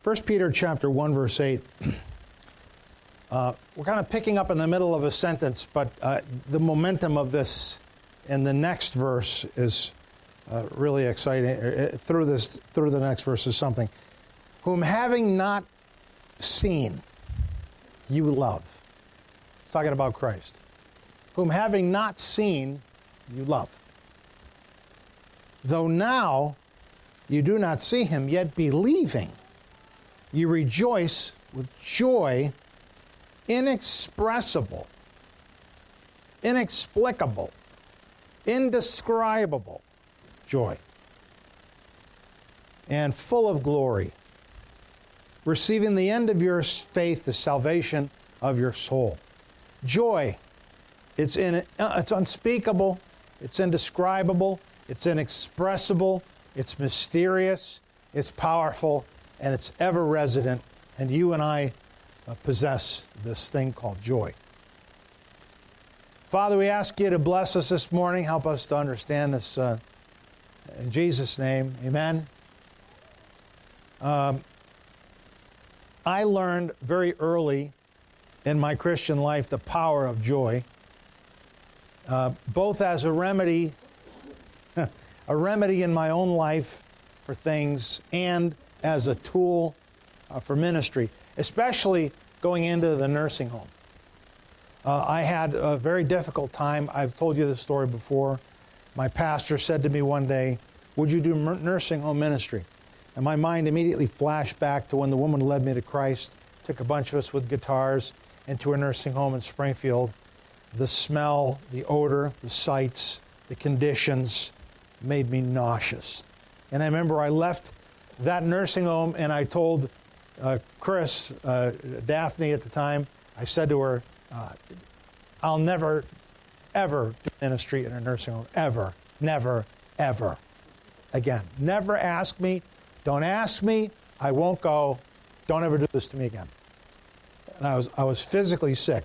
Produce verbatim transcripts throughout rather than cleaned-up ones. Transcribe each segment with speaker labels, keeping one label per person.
Speaker 1: First Peter chapter one, verse eight. Uh, we're kind of picking up in the middle of a sentence, but uh, the momentum of this in the next verse is uh, really exciting. Uh, through this, through the next verse is something. Whom having not seen, you love. It's talking about Christ. Whom having not seen, you love. Though now you do not see him, yet believing, you rejoice with joy inexpressible, inexplicable, indescribable joy, and full of glory, receiving the end of your faith, the salvation of your soul. Joy, it's in it's unspeakable, it's indescribable, it's inexpressible, it's mysterious, it's powerful, and it's ever resident, and you and I uh, possess this thing called joy. Father, we ask you to bless us this morning, help us to understand this uh, in Jesus' name, amen. Um, I learned very early in my Christian life the power of joy, uh, both as a remedy, a remedy in my own life for things, and as a tool uh, for ministry, especially going into the nursing home. Uh, I had a very difficult time. I've told you this story before. My pastor said to me one day, "Would you do nursing home ministry?" And my mind immediately flashed back to when the woman led me to Christ, took a bunch of us with guitars into a nursing home in Springfield. The smell, the odor, the sights, the conditions made me nauseous. And I remember I left that nursing home and I told uh, Chris, uh, Daphne at the time, I said to her, uh, I'll never, ever do ministry in a nursing home. Ever. Never, ever. Again. Never ask me. Don't ask me. I won't go. Don't ever do this to me again. And I was, I was physically sick.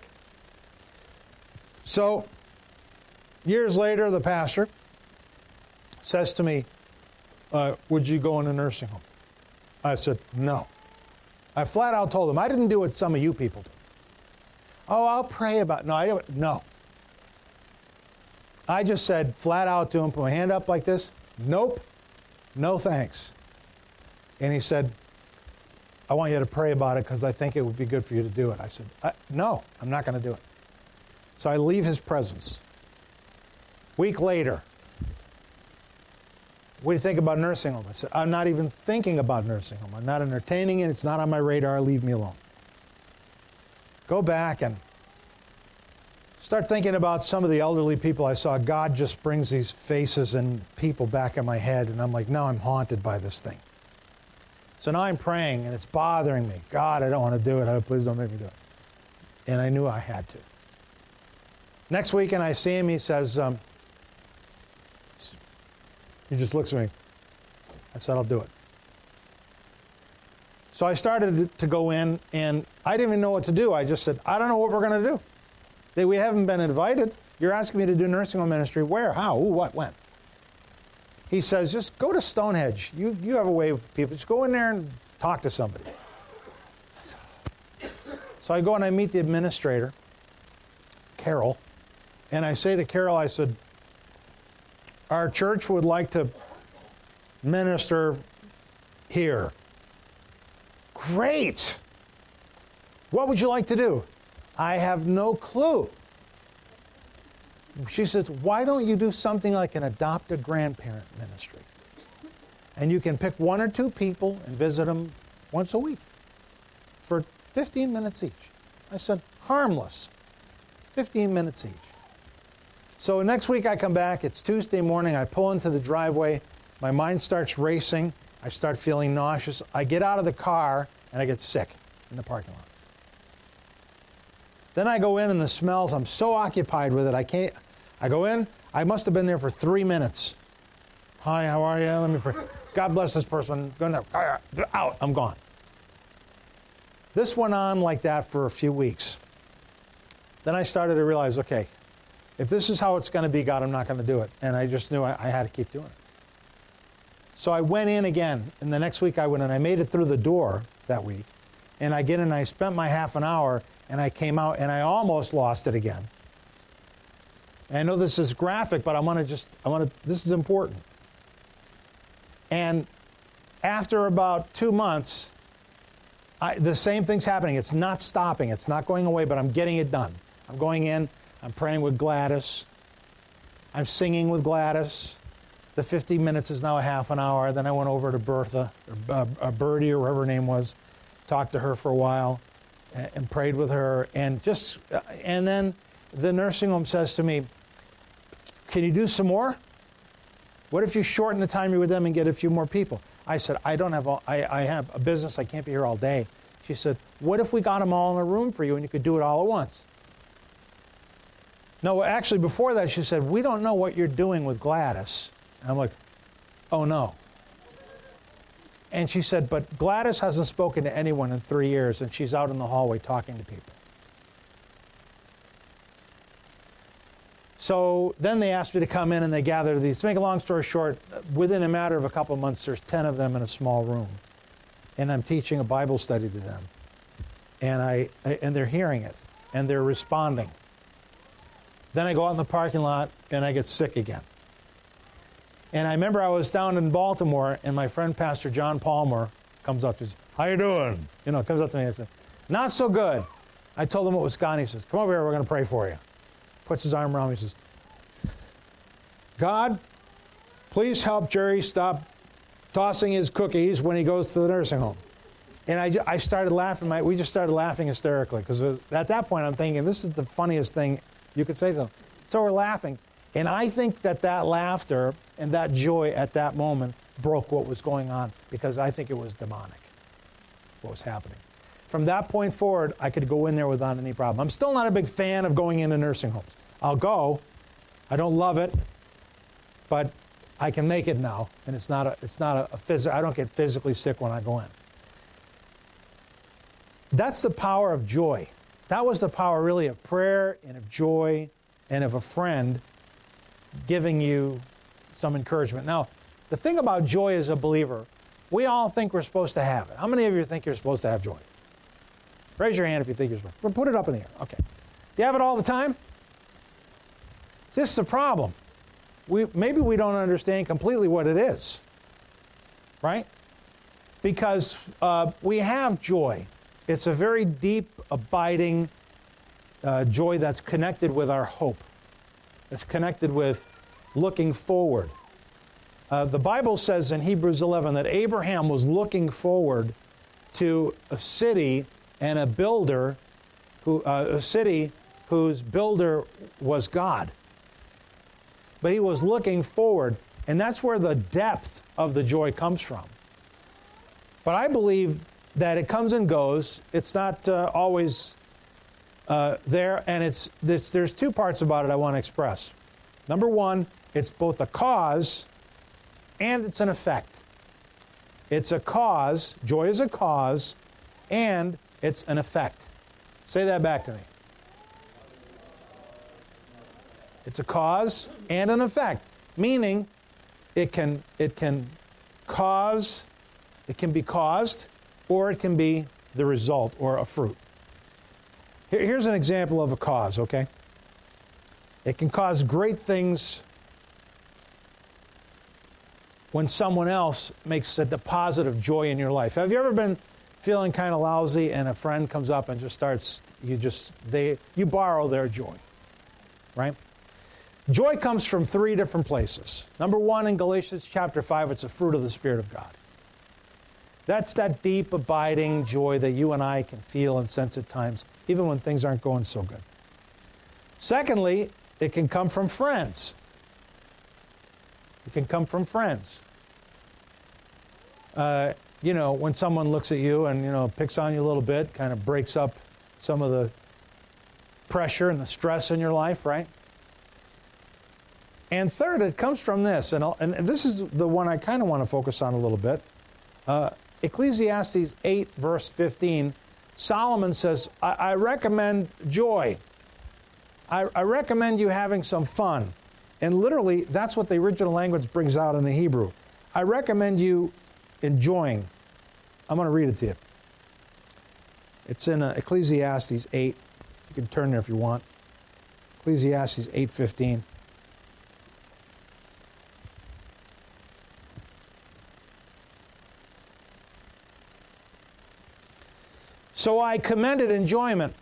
Speaker 1: So, years later, the pastor says to me, uh, would you go in a nursing home? I said, no. I flat out told him, I didn't do what some of you people do. Oh, I'll pray about it. No, I don't. No. I just said flat out to him, put my hand up like this, nope, no thanks. And he said, I want you to pray about it because I think it would be good for you to do it. I said, I, no, I'm not going to do it. So I leave his presence. Week later, what do you think about nursing home? I said, I'm not even thinking about nursing home. I'm not entertaining it. It's not on my radar. Leave me alone. Go back and start thinking about some of the elderly people I saw. God just brings these faces and people back in my head, and I'm like, now I'm haunted by this thing. So now I'm praying, and it's bothering me. God, I don't want to do it. Oh, please don't make me do it. And I knew I had to. Next weekend I see him. He says, um, he just looks at me. I said, I'll do it. So I started to go in, and I didn't even know what to do. I just said, I don't know what we're going to do. We haven't been invited. You're asking me to do nursing home ministry. Where? How? Who? What? When? He says, just go to Stonehenge. You, you have a way with people. Just go in there and talk to somebody. So I go and I meet the administrator, Carol, and I say to Carol, I said, our church would like to minister here. Great. What would you like to do? I have no clue. She says, why don't you do something like an adopt-a grandparent ministry? And you can pick one or two people and visit them once a week for fifteen minutes each. I said, harmless. fifteen minutes each. So next week I come back, it's Tuesday morning, I pull into the driveway, my mind starts racing, I start feeling nauseous, I get out of the car, and I get sick in the parking lot. Then I go in and the smells, I'm so occupied with it, I can't, I go in, I must have been there for three minutes. Hi, how are you? Let me pray. God bless this person. Go now. Out, I'm gone. This went on like that for a few weeks. Then I started to realize, okay, if this is how it's going to be, God, I'm not going to do it. And I just knew I, I had to keep doing it. So I went in again, and the next week I went in. I made it through the door that week. And I get in and I spent my half an hour, and I came out and I almost lost it again. And I know this is graphic, but I want to just, I want to, this is important. And after about two months, I, the same thing's happening. It's not stopping. It's not going away, but I'm getting it done. I'm going in. I'm praying with Gladys. I'm singing with Gladys. The fifty minutes is now a half an hour. Then I went over to Bertha, or uh, uh, Birdie, or whatever her name was, talked to her for a while, and, and prayed with her. And just, uh, and then the nursing home says to me, "Can you do some more? What if you shorten the time you're with them and get a few more people?" I said, I don't have, all, I, I have a business. I can't be here all day. She said, what if we got them all in a room for you and you could do it all at once? No, actually, before that, she said, we don't know what you're doing with Gladys. And I'm like, oh, no. And she said, but Gladys hasn't spoken to anyone in three years, and she's out in the hallway talking to people. So then they asked me to come in, and they gathered these. To make a long story short, within a matter of a couple of months, there's ten of them in a small room. And I'm teaching a Bible study to them. And I and they're hearing it, and they're responding. Then I go out in the parking lot, and I get sick again. And I remember I was down in Baltimore, and my friend Pastor John Palmer comes up to me, how you doing? You know, comes up to me and says, not so good. I told him what was gone. He says, come over here, we're going to pray for you. Puts his arm around me and says, God, please help Jerry stop tossing his cookies when he goes to the nursing home. And I, I started laughing. My, we just started laughing hysterically, because at that point I'm thinking, this is the funniest thing you could say to them. So we're laughing. And I think that that laughter and that joy at that moment broke what was going on, because I think it was demonic, what was happening. From that point forward, I could go in there without any problem. I'm still not a big fan of going into nursing homes. I'll go. I don't love it, but I can make it now, and it's not a, it's not a, a phys- I don't get physically sick when I go in. That's the power of joy. That was the power, really, of prayer and of joy and of a friend giving you some encouragement. Now, the thing about joy as a believer, we all think we're supposed to have it. How many of you think you're supposed to have joy? Raise your hand if you think you're supposed to. Put it up in the air. Okay. Do you have it all the time? This is the problem. We, maybe we don't understand completely what it is, right? Because uh, we have joy. It's a very deep, abiding uh, joy that's connected with our hope. It's connected with looking forward. Uh, the Bible says in Hebrews eleven that Abraham was looking forward to a city and a builder, who uh, a city whose builder was God. But he was looking forward, and that's where the depth of the joy comes from. But I believe that it comes and goes. It's not uh, always uh, there, and it's, it's there's two parts about it I want to express. Number one, it's both a cause and it's an effect. It's a cause, joy is a cause, and it's an effect. Say that back to me. It's a cause and an effect, meaning it can it can cause, it can be caused, or it can be the result or a fruit. Here, here's an example of a cause, okay? It can cause great things when someone else makes a deposit of joy in your life. Have you ever been feeling kind of lousy and a friend comes up and just starts, you just, they, you borrow their joy, right? Joy comes from three different places. Number one, in Galatians chapter five, it's a fruit of the Spirit of God. That's that deep, abiding joy that you and I can feel and sense at times, even when things aren't going so good. Secondly, it can come from friends. It can come from friends. Uh, you know, when someone looks at you and, you know, picks on you a little bit, kind of breaks up some of the pressure and the stress in your life, right? And third, it comes from this, and, I'll, and this is the one I kind of want to focus on a little bit. Uh, Ecclesiastes eight, verse fifteen, Solomon says, I, I recommend joy. I, I recommend you having some fun. And literally, that's what the original language brings out in the Hebrew. I recommend you enjoying. I'm going to read it to you. It's in uh, Ecclesiastes eight. You can turn there if you want. Ecclesiastes eight fifteen. So I commended enjoyment,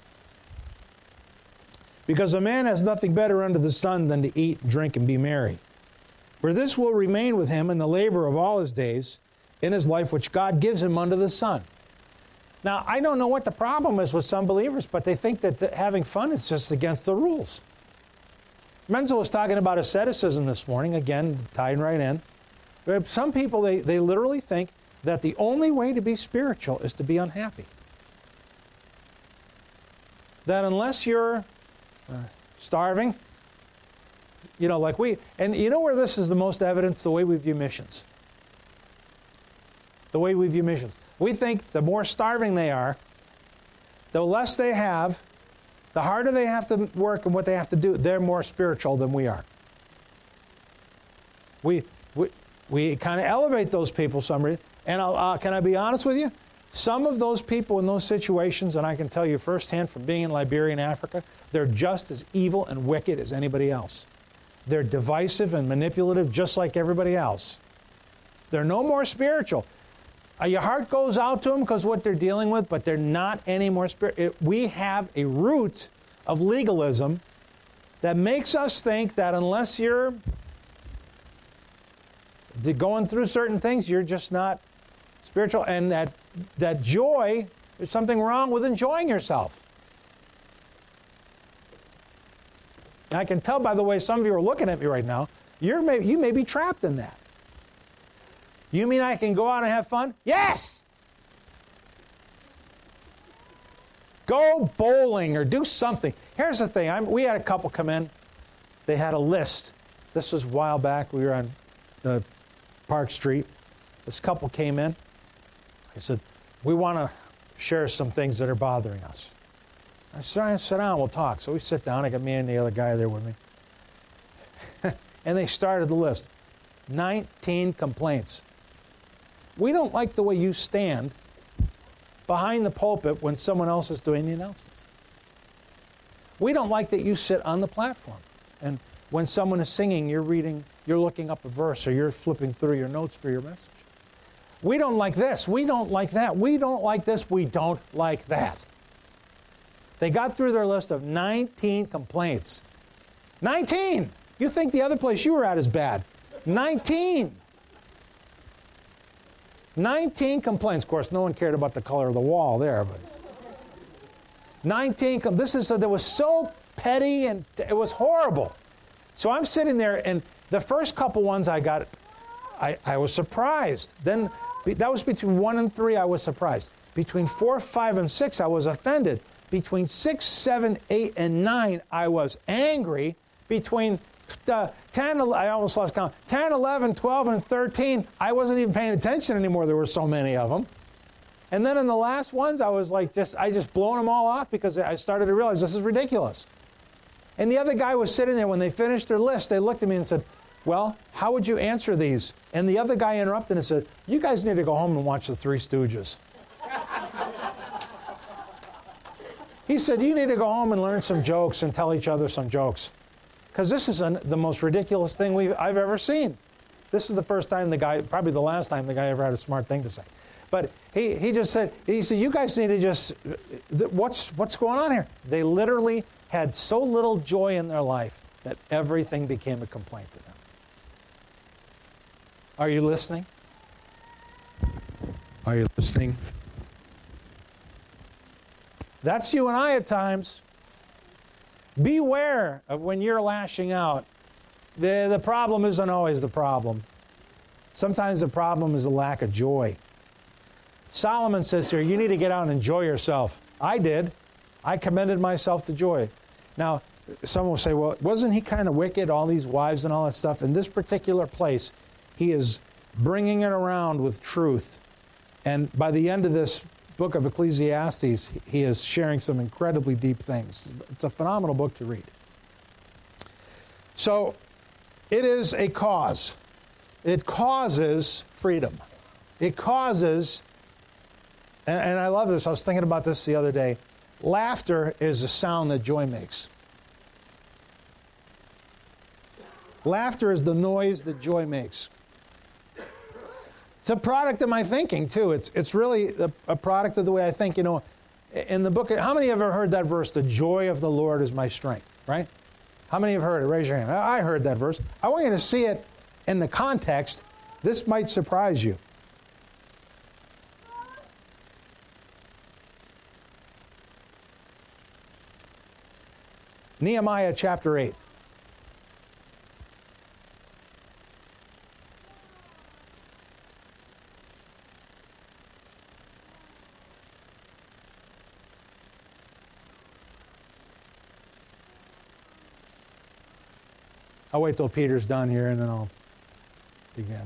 Speaker 1: because a man has nothing better under the sun than to eat, drink, and be merry. For this will remain with him in the labor of all his days, in his life which God gives him under the sun. Now, I don't know what the problem is with some believers, but they think that the, having fun is just against the rules. Menzel was talking about asceticism this morning, again, tying right in. But some people, they, they literally think that the only way to be spiritual is to be unhappy. That unless you're uh, starving, you know, like we, and you know where this is the most evidence? The way we view missions. The way we view missions. We think the more starving they are, the less they have, the harder they have to work and what they have to do, they're more spiritual than we are. We we, we kind of elevate those people some reason. And I'll, uh, can I be honest with you? Some of those people in those situations, and I can tell you firsthand from being in Liberia and Africa, they're just as evil and wicked as anybody else. They're divisive and manipulative just like everybody else. They're no more spiritual. Uh, your heart goes out to them because what they're dealing with, but they're not any more spiritual. We have a root of legalism that makes us think that unless you're going through certain things, you're just not spiritual, and that that joy, there's something wrong with enjoying yourself. And I can tell by the way some of you are looking at me right now, you're may, you may be trapped in that. You mean I can go out and have fun? Yes! Go bowling or do something. Here's the thing. I'm, we had a couple come in. They had a list. This was a while back. We were on uh, Park Street. This couple came in. I said, we want to share some things that are bothering us. I said, sit down, we'll talk. So we sit down. I got me and the other guy there with me. And they started the list. nineteen complaints. We don't like the way you stand behind the pulpit when someone else is doing the announcements. We don't like that you sit on the platform. And when someone is singing, you're reading, you're looking up a verse or you're flipping through your notes for your message. We don't like this. We don't like that. We don't like this. We don't like that. They got through their list of nineteen complaints. nineteen! You think the other place you were at is bad. nineteen! nineteen complaints. Of course, no one cared about the color of the wall there, but nineteen. Com- this is that was so petty and it was horrible. So I'm sitting there, and the first couple ones I got, I, I was surprised. Then that was between one and three. I was surprised. Between four, five, and six, I was offended. Between six, seven, eight, and nine, I was angry. Between uh, ten, I almost lost count. ten, eleven, twelve, and thirteen, I wasn't even paying attention anymore. There were so many of them. And then in the last ones, I was like, just I just blown them all off because I started to realize this is ridiculous. And the other guy was sitting there when they finished their list. They looked at me and said, well, how would you answer these? And the other guy interrupted and said, you guys need to go home and watch the Three Stooges. He said, you need to go home and learn some jokes and tell each other some jokes. Because this is an, the most ridiculous thing we've, I've ever seen. This is the first time the guy, probably the last time the guy ever had a smart thing to say. But he, he just said, he said, you guys need to just, what's, what's going on here? They literally had so little joy in their life that everything became a complaint to them. Are you listening? Are you listening? That's you and I at times. Beware of when you're lashing out. The, the problem isn't always the problem. Sometimes the problem is a lack of joy. Solomon says here, you need to get out and enjoy yourself. I did. I commended myself to joy. Now, someone will say, well, wasn't he kind of wicked, all these wives and all that stuff? In this particular place, he is bringing it around with truth. And by the end of this book of Ecclesiastes, he is sharing some incredibly deep things. It's a phenomenal book to read. So, it is a cause. It causes freedom. It causes And, and I love this. I was thinking about this the other day. Laughter is the sound that joy makes. Laughter is the noise that joy makes. It's a product of my thinking, too. It's it's really a, a product of the way I think. You know, in the book, how many have ever heard that verse, the joy of the Lord is my strength, right? How many have heard it? Raise your hand. I heard that verse. I want you to see it in the context. This might surprise you. Nehemiah chapter eight. I'll wait till Peter's done here and then I'll begin.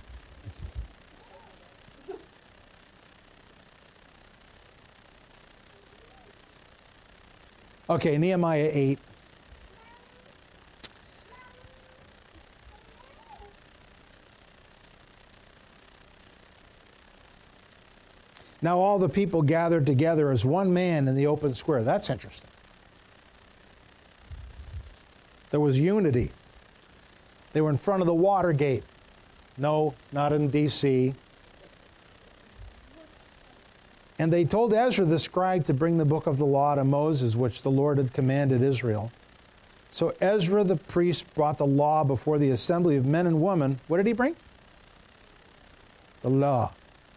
Speaker 1: Okay, Nehemiah eight. Now all the people gathered together as one man in the open square. That's interesting. There was unity. They were in front of the Watergate. No, not in D C And they told Ezra the scribe to bring the book of the law to Moses, which the Lord had commanded Israel. So Ezra the priest brought the law before the assembly of men and women. What did he bring? The law.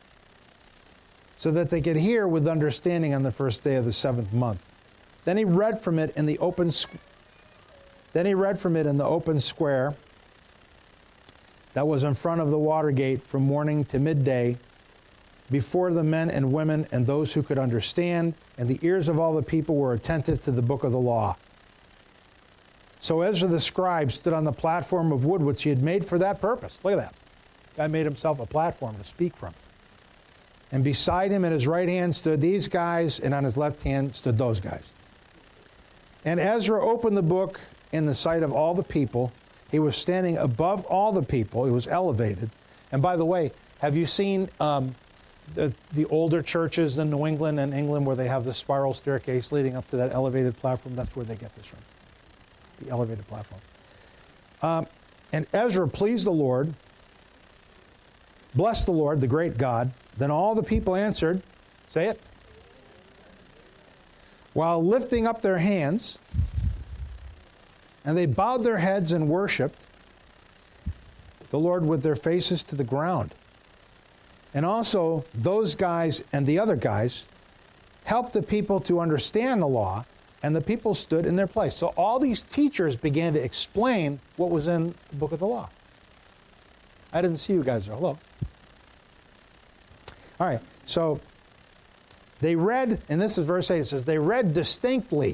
Speaker 1: So that they could hear with understanding on the first day of the seventh month. Then he read from it in the open Then he read from it in the open square that was in front of the Watergate from morning to midday, before the men and women and those who could understand, and the ears of all the people were attentive to the book of the law. So Ezra the scribe stood on the platform of wood which he had made for that purpose. Look at that. Guy made himself a platform to speak from. And beside him at his right hand stood these guys, and on his left hand stood those guys. And Ezra opened the book in the sight of all the people. He was standing above all the people. He was elevated. And by the way, have you seen um, the, the older churches in New England and England where they have the spiral staircase leading up to that elevated platform? That's where they get this from, the elevated platform. Um, and Ezra pleased the Lord, blessed the Lord, the great God. Then all the people answered, say it, while lifting up their hands. And they bowed their heads and worshipped the Lord with their faces to the ground. And also, those guys and the other guys helped the people to understand the law, and the people stood in their place. So all these teachers began to explain what was in the book of the law. I didn't see you guys there. Hello. All right, so they read, and this is verse eight, it says, they read distinctly.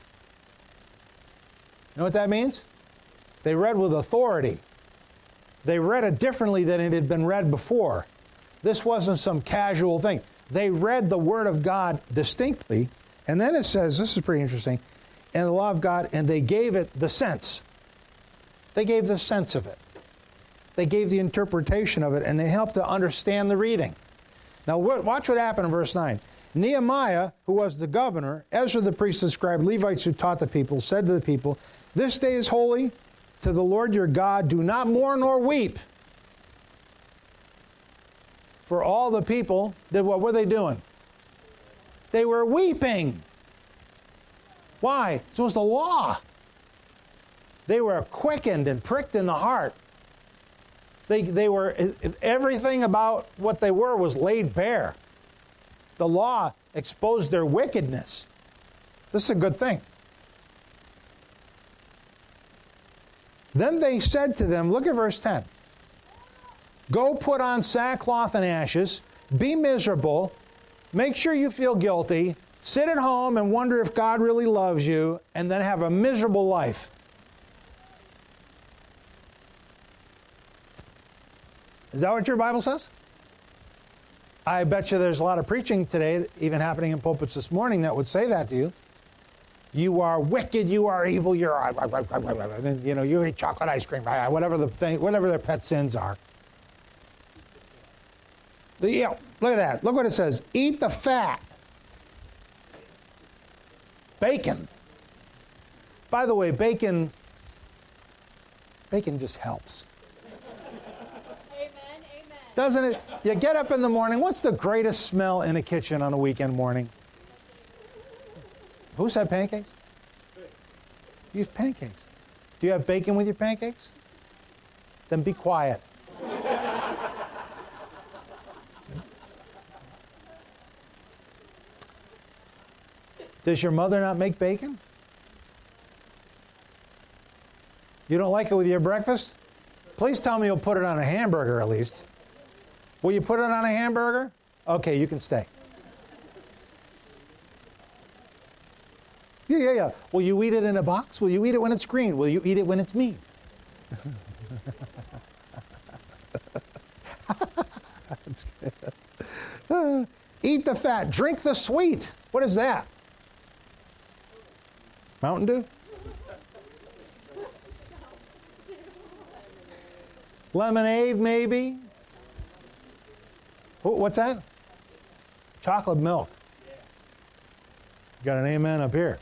Speaker 1: You know what that means? They read with authority. They read it differently than it had been read before. This wasn't some casual thing. They read the Word of God distinctly, and then it says, this is pretty interesting, and the law of God, and they gave it the sense. They gave the sense of it. They gave the interpretation of it, and they helped to understand the reading. Now watch what happened in verse nine. Nehemiah, who was the governor, Ezra the priest and scribe, Levites who taught the people, said to the people, this day is holy to the Lord your God. Do not mourn or weep. For all the people did what were they doing? They were weeping. Why? It was the law. They were quickened and pricked in the heart. They, they were, everything about what they were was laid bare. The law exposed their wickedness. This is a good thing. Then they said to them, look at verse ten. Go put on sackcloth and ashes, be miserable, make sure you feel guilty, sit at home and wonder if God really loves you, and then have a miserable life. Is that what your Bible says? I bet you there's a lot of preaching today, even happening in pulpits this morning, that would say that to you. You are wicked, you are evil, you're, you know, you eat chocolate ice cream, whatever the thing, whatever their pet sins are. The, yeah, look at that. Look what it says. Eat the fat. Bacon. By the way, bacon, bacon just helps.
Speaker 2: Amen, amen.
Speaker 1: Doesn't it? You get up in the morning. What's the greatest smell in a kitchen on a weekend morning? Who said pancakes? Use pancakes. Do you have bacon with your pancakes? Then be quiet. Does your mother not make bacon? You don't like it with your breakfast? Please tell me you'll put it on a hamburger at least. Will you put it on a hamburger? Okay, you can stay. Yeah, yeah, yeah. Will you eat it in a box? Will you eat it when it's green? Will you eat it when it's mean? That's good. Uh, eat the fat. Drink the sweet. What is that? Mountain Dew? Lemonade, maybe? What's that? Chocolate milk. Got an amen up here.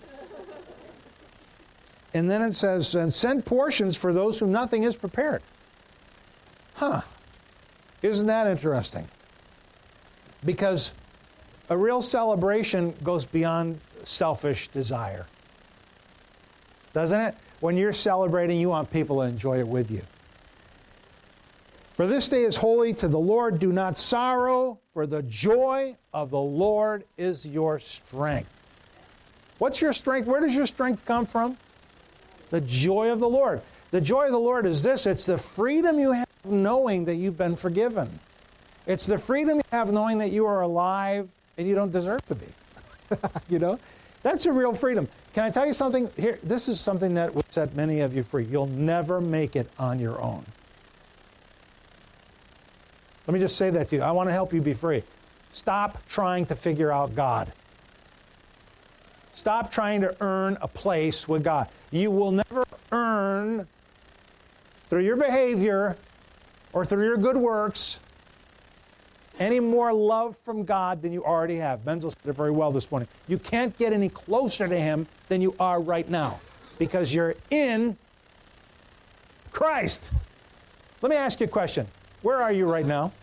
Speaker 1: And then it says, and send portions for those whom nothing is prepared. Huh. Isn't that interesting? Because a real celebration goes beyond selfish desire. Doesn't it? When you're celebrating, you want people to enjoy it with you. For this day is holy to the Lord. Do not sorrow, for the joy of the Lord is your strength. What's your strength? Where does your strength come from? The joy of the Lord. The joy of the Lord is this. It's the freedom you have knowing that you've been forgiven. It's the freedom you have knowing that you are alive and you don't deserve to be. You know? That's a real freedom. Can I tell you something? Here, this is something that will set many of you free. You'll never make it on your own. Let me just say that to you. I want to help you be free. Stop trying to figure out God. Stop trying to earn a place with God. You will never earn, through your behavior or through your good works, any more love from God than you already have. Menzel said it very well this morning. You can't get any closer to Him than you are right now because you're in Christ. Let me ask you a question. Where are you right now?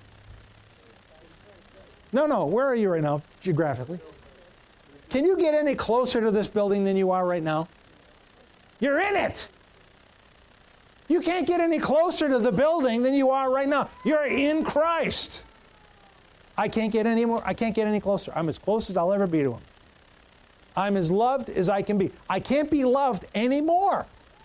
Speaker 1: No, no. Where are you right now, geographically? Can you get any closer to this building than you are right now? You're in it. You can't get any closer to the building than you are right now. You're in Christ. I can't get any more. I can't get any closer. I'm as close as I'll ever be to Him. I'm as loved as I can be. I can't be loved anymore.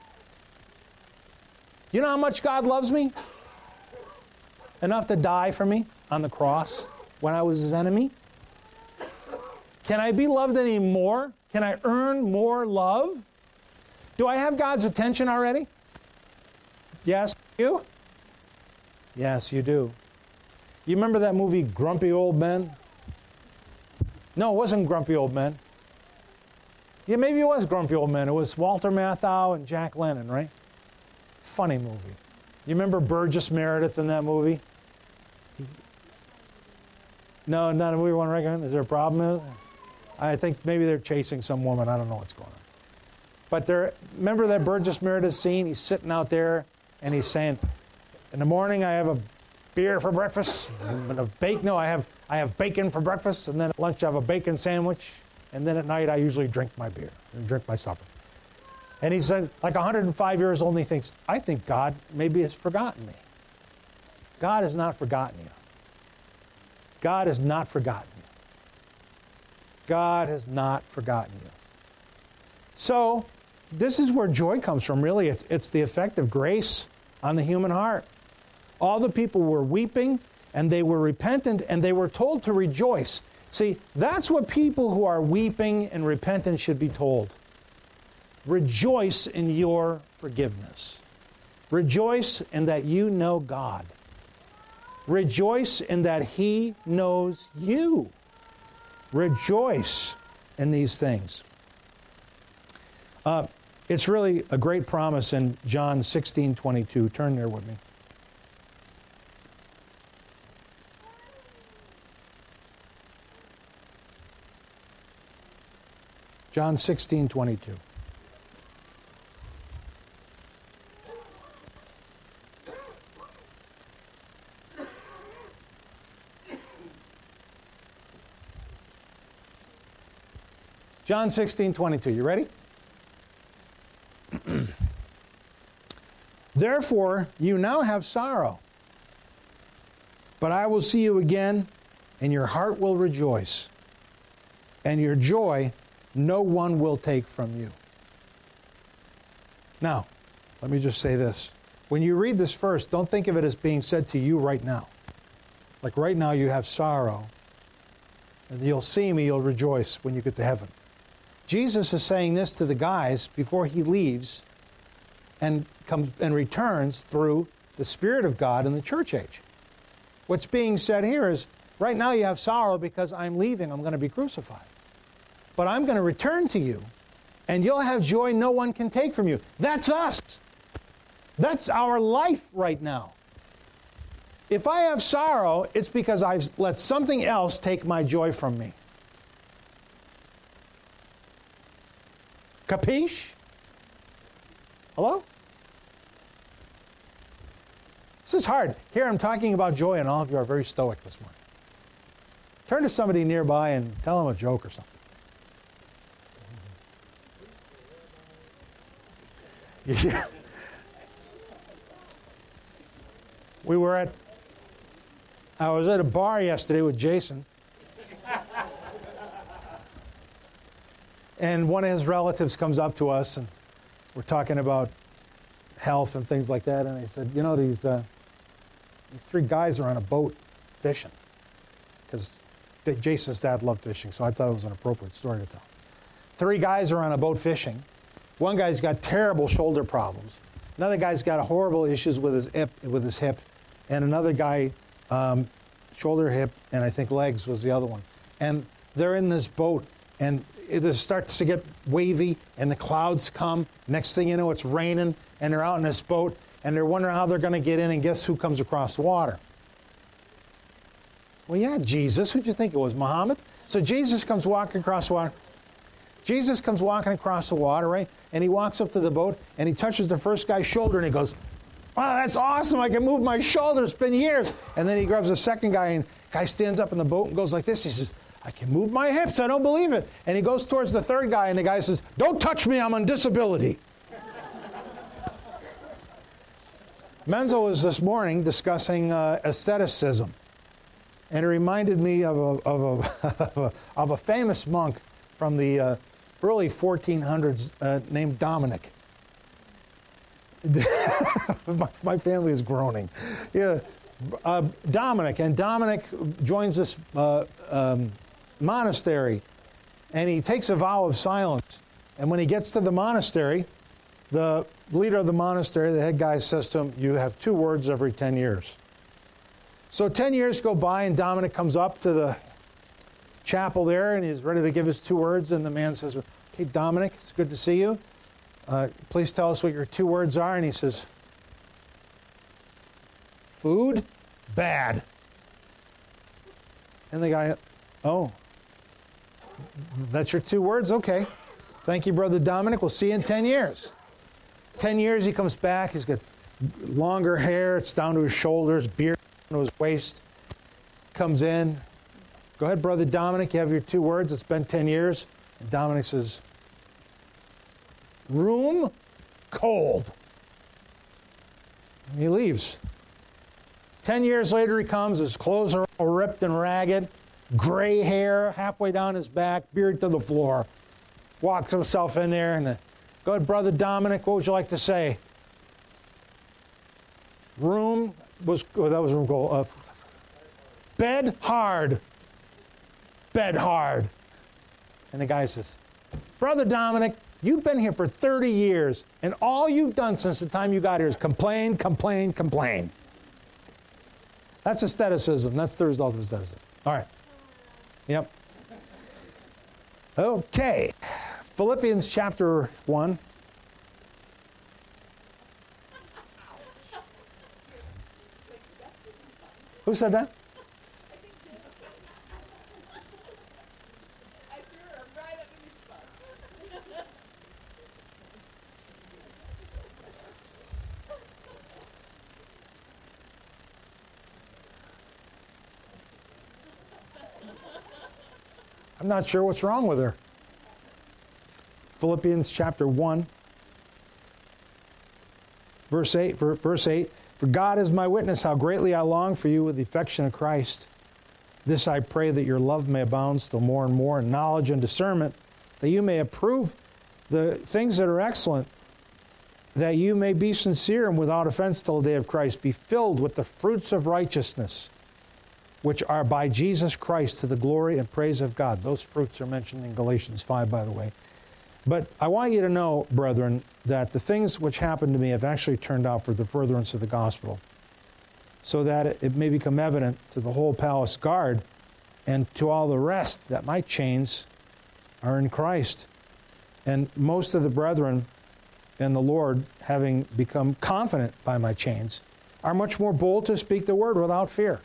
Speaker 1: You know how much God loves me? Enough to die for me on the cross when I was His enemy? Can I be loved anymore? Can I earn more love? Do I have God's attention already? Yes, you? Yes, you do. You remember that movie, Grumpy Old Men? No, it wasn't Grumpy Old Men. Yeah, maybe it was Grumpy Old Men. It was Walter Matthau and Jack Lemmon, right? Funny movie. You remember Burgess Meredith in that movie? No, not a movie you want to recommend? Is there a problem with it? I think maybe they're chasing some woman. I don't know what's going on. But there, remember that Burgess Meredith scene? He's sitting out there and he's saying, in the morning I have a beer for breakfast, and a bake, no, I have I have bacon for breakfast, and then at lunch I have a bacon sandwich, and then at night I usually drink my beer and drink my supper. And he said, like one hundred five years old, and he thinks, I think God maybe has forgotten me. God has not forgotten you. God has not forgotten you. God has not forgotten you. So, this is where joy comes from, really. It's, it's the effect of grace on the human heart. All the people were weeping, and they were repentant, and they were told to rejoice. See, that's what people who are weeping and repentant should be told. Rejoice in your forgiveness. Rejoice in that you know God. Rejoice in that He knows you. Rejoice in these things. Uh, it's really a great promise in John sixteen twenty-two. Turn there with me. John sixteen twenty-two. John sixteen twenty-two. You ready? Therefore, you now have sorrow, but I will see you again, and your heart will rejoice, and your joy no one will take from you. Now, let me just say this. When you read this verse, don't think of it as being said to you right now. Like right now you have sorrow, and you'll see me, you'll rejoice when you get to heaven. Jesus is saying this to the guys before he leaves and comes and returns through the Spirit of God in the church age. What's being said here is, right now you have sorrow because I'm leaving, I'm going to be crucified. But I'm going to return to you, and you'll have joy no one can take from you. That's us. That's our life right now. If I have sorrow, it's because I've let something else take my joy from me. Capiche? Hello? This is hard. Here I'm talking about joy, and all of you are very stoic this morning. Turn to somebody nearby and tell them a joke or something. Yeah. We were at, I was at a bar yesterday with Jason. And one of his relatives comes up to us, and we're talking about health and things like that. And he said, you know, these, uh, these three guys are on a boat fishing. Because Jason's dad loved fishing, so I thought it was an appropriate story to tell. Three guys are on a boat fishing. One guy's got terrible shoulder problems. Another guy's got horrible issues with his hip, with his hip. And another guy, um, shoulder, hip, and I think legs was the other one. And they're in this boat, and it starts to get wavy, and the clouds come. Next thing you know, it's raining, and they're out in this boat, and they're wondering how they're going to get in, and guess who comes across the water? Well, yeah, Jesus. Who'd you think it was, Muhammad? So Jesus comes walking across the water. Jesus comes walking across the water, right? And he walks up to the boat, and he touches the first guy's shoulder, and he goes, wow, that's awesome. I can move my shoulder. It's been years. And then he grabs the second guy, and the guy stands up in the boat and goes like this. He says, I can move my hips. I don't believe it. And he goes towards the third guy, and the guy says, don't touch me. I'm on disability. Menzo was this morning discussing uh, asceticism. And it reminded me of a, of a, of a, of a famous monk from the uh, early fourteen hundreds uh, named Dominic. my, my family is groaning. Yeah, uh, Dominic. And Dominic joins this uh, um, monastery, and he takes a vow of silence. And when he gets to the monastery, the leader of the monastery, the head guy, says to him, you have two words every ten years. So ten years go by, and Dominic comes up to the chapel there, and he's ready to give his two words, and the man says, okay, Dominic, it's good to see you. Uh, please tell us what your two words are. And he says, food, bad. And the guy, oh, that's your two words? Okay. Thank you, Brother Dominic. We'll see you in ten years. ten years, he comes back. He's got longer hair. It's down to his shoulders, beard down to his waist. Comes in. Go ahead, Brother Dominic. You have your two words. It's been ten years. And Dominic says, room cold. And he leaves. Ten years later he comes, his clothes are all ripped and ragged, gray hair halfway down his back, beard to the floor. Walks himself in there and, uh, go ahead, Brother Dominic, what would you like to say? Room was, oh, that was room cold. Uh, bed hard. Bed hard. And the guy says, Brother Dominic, you've been here for thirty years, and all you've done since the time you got here is complain, complain, complain. That's asceticism. That's the result of asceticism. All right. Yep. Okay. Philippians chapter one. Who said that? I'm not sure what's wrong with her. Philippians chapter one, verse eight, verse eight, for God is my witness how greatly I long for you with the affection of Christ. This I pray, that your love may abound still more and more in knowledge and discernment, that you may approve the things that are excellent, that you may be sincere and without offense till the day of Christ, be filled with the fruits of righteousness, which are by Jesus Christ to the glory and praise of God. Those fruits are mentioned in Galatians five, by the way. But I want you to know, brethren, that the things which happened to me have actually turned out for the furtherance of the gospel, so that it may become evident to the whole palace guard and to all the rest that my chains are in Christ. And most of the brethren in the Lord, having become confident by my chains, are much more bold to speak the word without fear.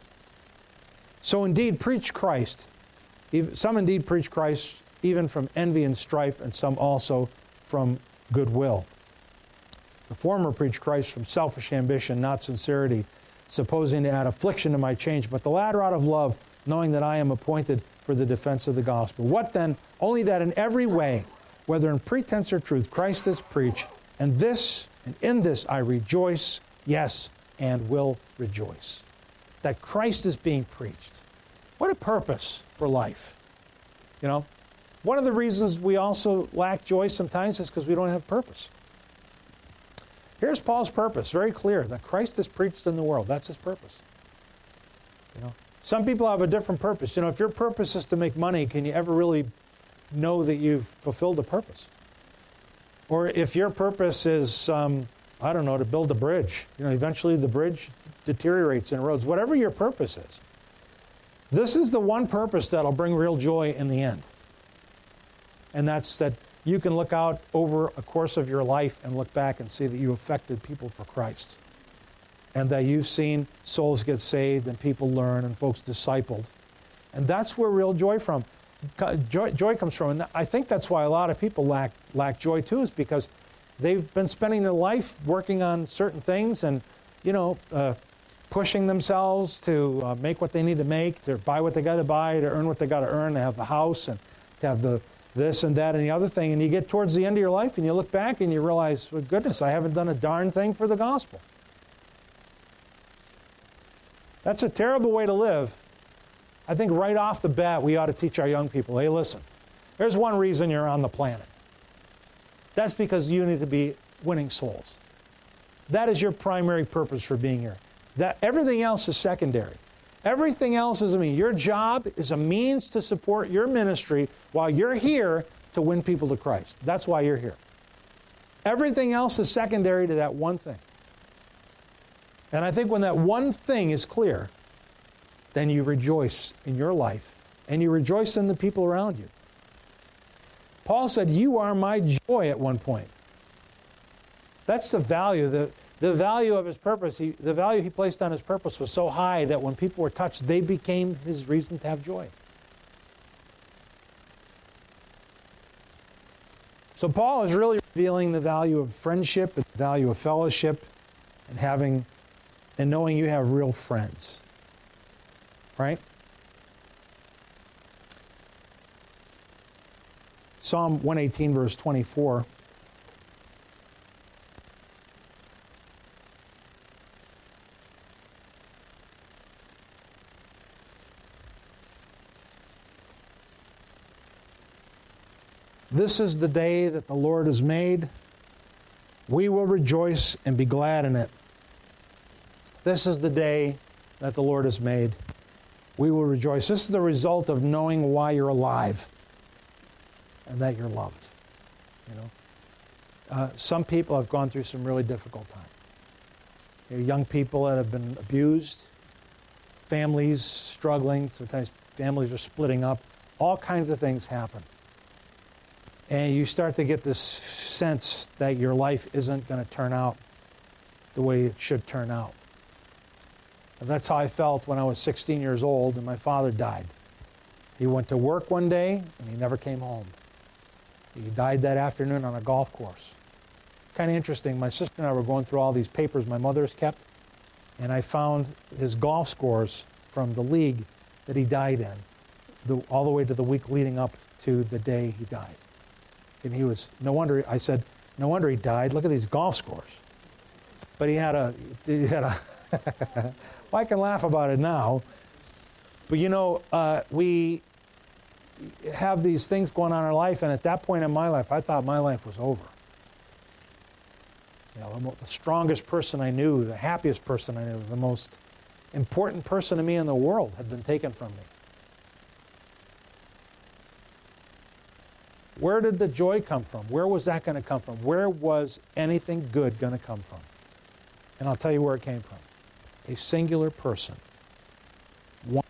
Speaker 1: So indeed, preach Christ. Some indeed preach Christ even from envy and strife, and some also from goodwill. The former preach Christ from selfish ambition, not sincerity, supposing to add affliction to my change, but the latter out of love, knowing that I am appointed for the defense of the gospel. What then? Only that in every way, whether in pretense or truth, Christ is preached, and this, and in this I rejoice, yes, and will rejoice. That Christ is being preached. What a purpose for life. You know, one of the reasons we also lack joy sometimes is because we don't have purpose. Here's Paul's purpose, very clear, that Christ is preached in the world. That's his purpose. You know, some people have a different purpose. You know, if your purpose is to make money, can you ever really know that you've fulfilled a purpose? Or if your purpose is, um, I don't know, to build a bridge, you know, eventually the bridge deteriorates in roads. Whatever your purpose is, this is the one purpose that'll bring real joy in the end. And that's that you can look out over a course of your life and look back and see that you affected people for Christ. And that you've seen souls get saved and people learn and folks discipled. And that's where real joy from joy, joy comes from. And I think that's why a lot of people lack lack joy too, is because they've been spending their life working on certain things and, you know, uh, pushing themselves to uh, make what they need to make, to buy what they got to buy, to earn what they got to earn, to have the house and to have the this and that and the other thing. And you get towards the end of your life and you look back and you realize, well, goodness, I haven't done a darn thing for the gospel. That's a terrible way to live. I think right off the bat we ought to teach our young people, hey, listen, there's one reason you're on the planet. That's because you need to be winning souls. That is your primary purpose for being here. That everything else is secondary. Everything else is a means. Your job is a means to support your ministry while you're here to win people to Christ. That's why you're here. Everything else is secondary to that one thing. And I think when that one thing is clear, then you rejoice in your life and you rejoice in the people around you. Paul said, you are my joy at one point. That's the value. The, the value of his purpose, he, the value he placed on his purpose was so high that when people were touched, they became his reason to have joy. So Paul is really revealing the value of friendship, the value of fellowship, and having and knowing you have real friends. Right? Psalm one eighteen, verse twenty-four. This is the day that the Lord has made. We will rejoice and be glad in it. This is the day that the Lord has made. We will rejoice. This is the result of knowing why you're alive and that you're loved. You know, uh, some people have gone through some really difficult times. You know, young people that have been abused, families struggling. Sometimes families are splitting up. All kinds of things happen. And you start to get this sense that your life isn't going to turn out the way it should turn out. And that's how I felt when I was sixteen years old and my father died. He went to work one day and he never came home. He died that afternoon on a golf course. Kind of interesting. My sister and I were going through all these papers my mother has kept, and I found his golf scores from the league that he died in. the, all the way to the week leading up to the day he died. And he was, no wonder, I said, no wonder he died. Look at these golf scores. But he had a, he had a, well, I can laugh about it now. But you know, uh, we have these things going on in our life, and at that point in my life, I thought my life was over. You know, the strongest person I knew, the happiest person I knew, the most important person to me in the world had been taken from me. Where did the joy come from? Where was that going to come from? Where was anything good going to come from? And I'll tell you where it came from. A singular person. One.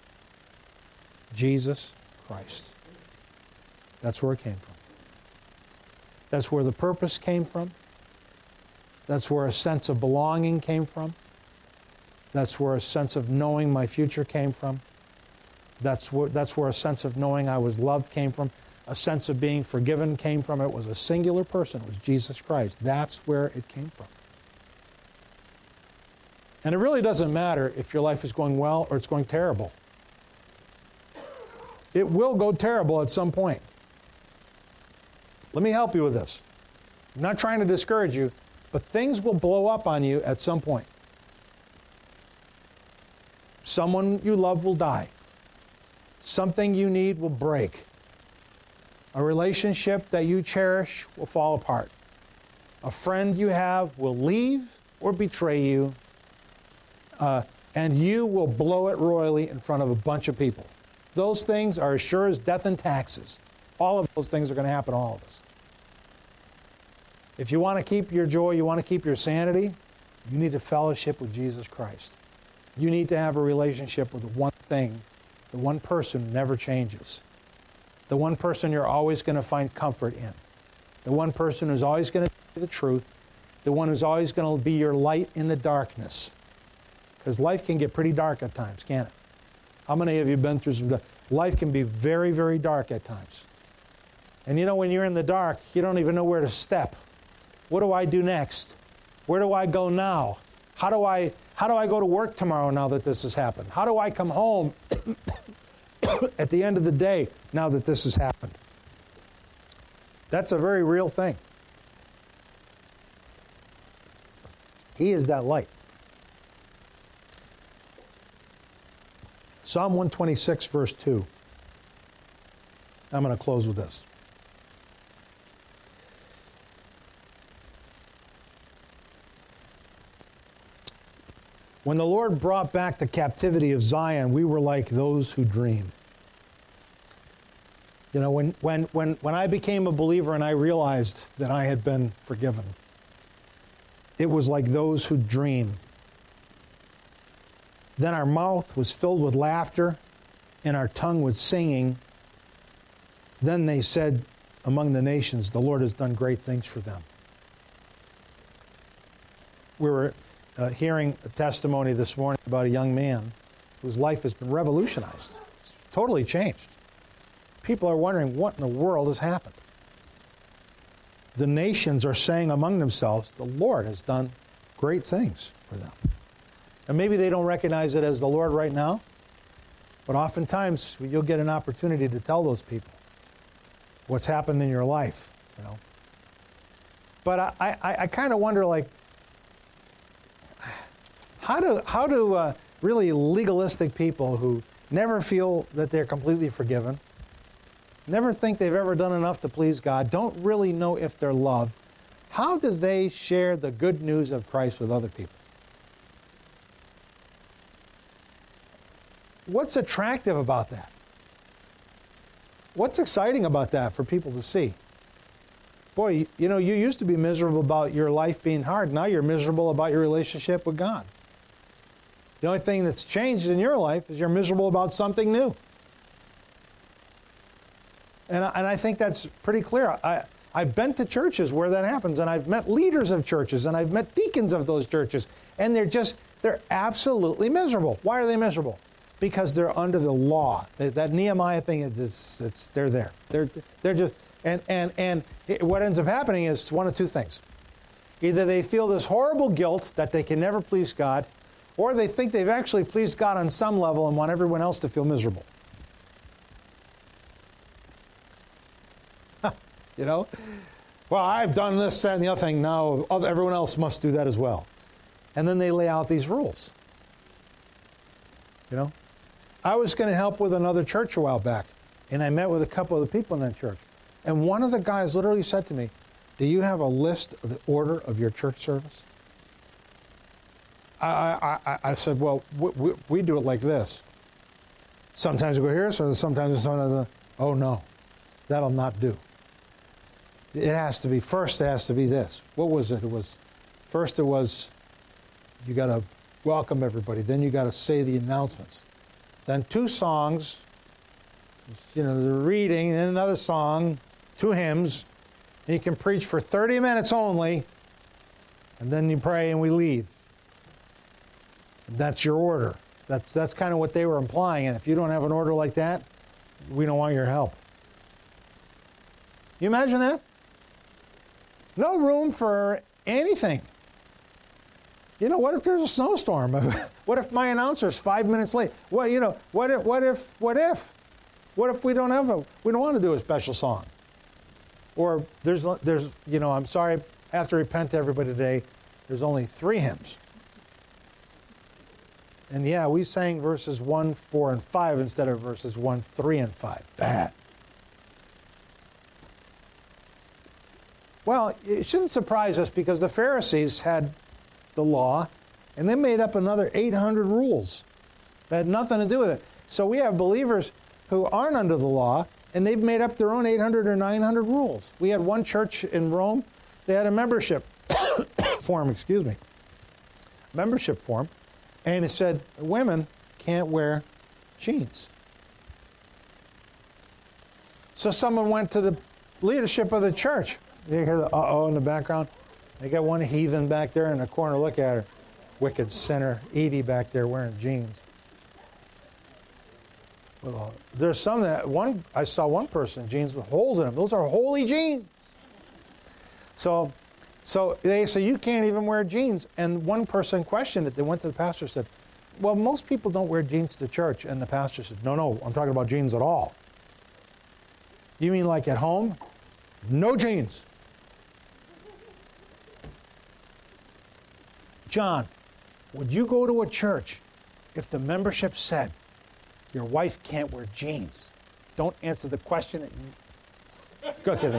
Speaker 1: Jesus Christ. That's where it came from. That's where the purpose came from. That's where a sense of belonging came from. That's where a sense of knowing my future came from. That's where, that's where a sense of knowing I was loved came from. A sense of being forgiven came from. It was a singular person. It was Jesus Christ. That's where it came from. And it really doesn't matter if your life is going well or it's going terrible. It will go terrible at some point. Let me help you with this. I'm not trying to discourage you, but things will blow up on you at some point. Someone you love will die. Something you need will break. A relationship that you cherish will fall apart. A friend you have will leave or betray you, uh, and you will blow it royally in front of a bunch of people. Those things are as sure as death and taxes. All of those things are going to happen to all of us. If you want to keep your joy, you want to keep your sanity, you need to fellowship with Jesus Christ. You need to have a relationship with the one thing, the one person who never changes. The one person you're always going to find comfort in. The one person who's always going to tell you the truth. The one who's always going to be your light in the darkness. Because life can get pretty dark at times, can't it? How many of you have been through some... Life can be very, very dark at times. And you know, when you're in the dark, you don't even know where to step. What do I do next? Where do I go now? How do I, how do I go to work tomorrow now that this has happened? How do I come home at the end of the day now that this has happened? That's a very real thing. He is that light. Psalm one twenty-six, verse two. I'm going to close with this. When the Lord brought back the captivity of Zion, we were like those who dream. You know, when, when, when, when I became a believer and I realized that I had been forgiven, it was like those who dream. Then our mouth was filled with laughter and our tongue with singing. Then they said among the nations, the Lord has done great things for them. We were uh, hearing a testimony this morning about a young man whose life has been revolutionized. It's totally changed. People are wondering what in the world has happened. The nations are saying among themselves, the Lord has done great things for them. And maybe they don't recognize it as the Lord right now, but oftentimes you'll get an opportunity to tell those people what's happened in your life, you know. But I, I, I kind of wonder, like, how do how do uh, really legalistic people who never feel that they're completely forgiven, never think they've ever done enough to please God, don't really know if they're loved, how do they share the good news of Christ with other people? What's attractive about that? What's exciting about that for people to see? Boy, you know, you used to be miserable about your life being hard. Now you're miserable about your relationship with God. The only thing that's changed in your life is you're miserable about something new. And I, and I think that's pretty clear. I, I've been to churches where that happens, and I've met leaders of churches, and I've met deacons of those churches, and they're just, they're absolutely miserable. Why are they miserable? Because they're under the law. That, that Nehemiah thing, it's, it's, they're there. They're, they're just, and, and, and it, what ends up happening is one of two things. Either they feel this horrible guilt that they can never please God, or they think they've actually pleased God on some level and want everyone else to feel miserable. You know? Well, I've done this, that, and the other thing. Now other, everyone else must do that as well. And then they lay out these rules. You know? I was going to help with another church a while back, and I met with a couple of the people in that church. And one of the guys literally said to me, do you have a list of the order of your church service? I, I, I said, well, we, we, we do it like this. Sometimes we go here, so sometimes sometimes, oh no, that'll not do. It has to be, first it has to be this. What was it? It was, first it was, you got to welcome everybody. Then you got to say the announcements. Then two songs, you know, the reading, and another song, two hymns. And you can preach for thirty minutes only, and then you pray and we leave. That's your order. That's that's kind of what they were implying. And if you don't have an order like that, we don't want your help. You imagine that? No room for anything. You know, what if there's a snowstorm? What if my announcer's five minutes late? Well, you know, what if, what if, what if? What if we don't have a, we don't want to do a special song? Or there's, there's, you know, I'm sorry, I have to repent to everybody today. There's only three hymns. And yeah, we sang verses one, four, and five instead of verses one, three, and five. Bad. Well, it shouldn't surprise us because the Pharisees had the law, and they made up another eight hundred rules that had nothing to do with it. So we have believers who aren't under the law, and they've made up their own eight hundred or nine hundred rules. We had one church in Rome, they had a membership form, excuse me, membership form, and it said women can't wear jeans. So someone went to the leadership of the church. You hear the uh-oh in the background? They got one heathen back there in the corner. Look at her. Wicked sinner, Edie back there wearing jeans. Well, there's some that, one, I saw one person, jeans with holes in them. Those are holy jeans. So, so they say, you can't even wear jeans. And one person questioned it. They went to the pastor and said, well, most people don't wear jeans to church. And the pastor said, no, no, I'm talking about jeans at all. You mean like at home? No jeans. John, would you go to a church if the membership said your wife can't wear jeans? Don't answer the question. Go ahead.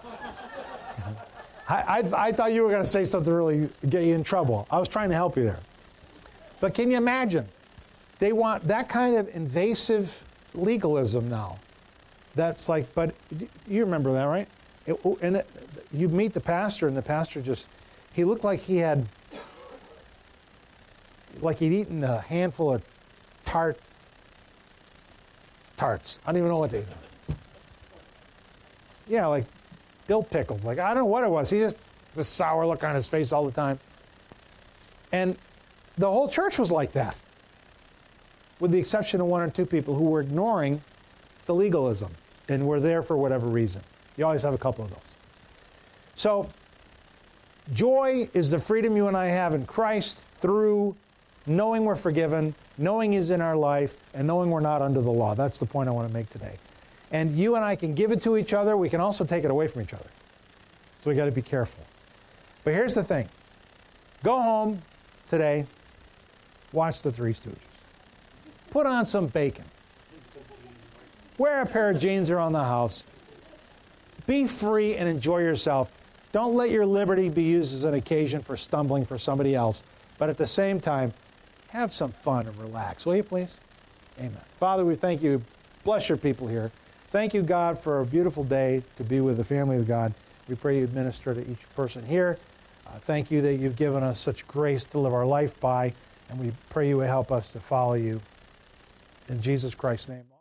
Speaker 1: I, I, I thought you were going to say something to really get you in trouble. I was trying to help you there. But can you imagine? They want that kind of invasive legalism now. That's like, but you remember that, right? It, and it, you meet the pastor, and the pastor just, he looked like he had, like he'd eaten a handful of tart, tarts. I don't even know what they, yeah, like dill pickles. Like, I don't know what it was. He just, the sour look on his face all the time. And the whole church was like that, with the exception of one or two people who were ignoring the legalism and were there for whatever reason. You always have a couple of those. So, joy is the freedom you and I have in Christ through knowing we're forgiven, knowing He's in our life, and knowing we're not under the law. That's the point I want to make today. And you and I can give it to each other. We can also take it away from each other. So we got to be careful. But here's the thing. Go home today, watch the Three Stooges. Put on some bacon. Wear a pair of jeans around the house. Be free and enjoy yourself. Don't let your liberty be used as an occasion for stumbling for somebody else. But at the same time, have some fun and relax. Will you please? Amen. Father, we thank you. Bless your people here. Thank you, God, for a beautiful day to be with the family of God. We pray you minister to each person here. Uh, thank you that you've given us such grace to live our life by, and we pray you would help us to follow you. In Jesus Christ's name.